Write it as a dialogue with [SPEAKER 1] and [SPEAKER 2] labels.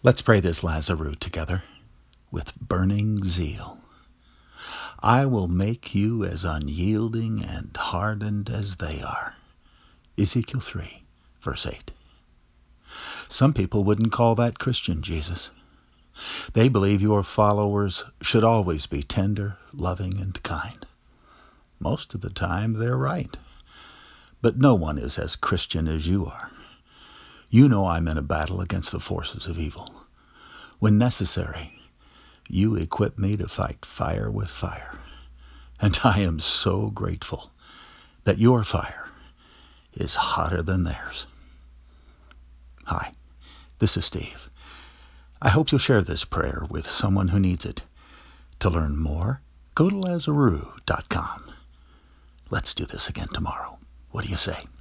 [SPEAKER 1] Let's pray this Lazarus together with burning zeal. I will make you as unyielding and hardened as they are. Ezekiel 3, verse 8. Some people wouldn't call that Christian, Jesus. They believe your followers should always be tender, loving, and kind. Most of the time, they're right. But no one is as Christian as you are. You know I'm in a battle against the forces of evil. When necessary, you equip me to fight fire with fire. And I am so grateful that your fire is hotter than theirs. Hi, this is Steve. I hope you'll share this prayer with someone who needs it. To learn more, go to Lazarus.com. Let's do this again tomorrow. What do you say?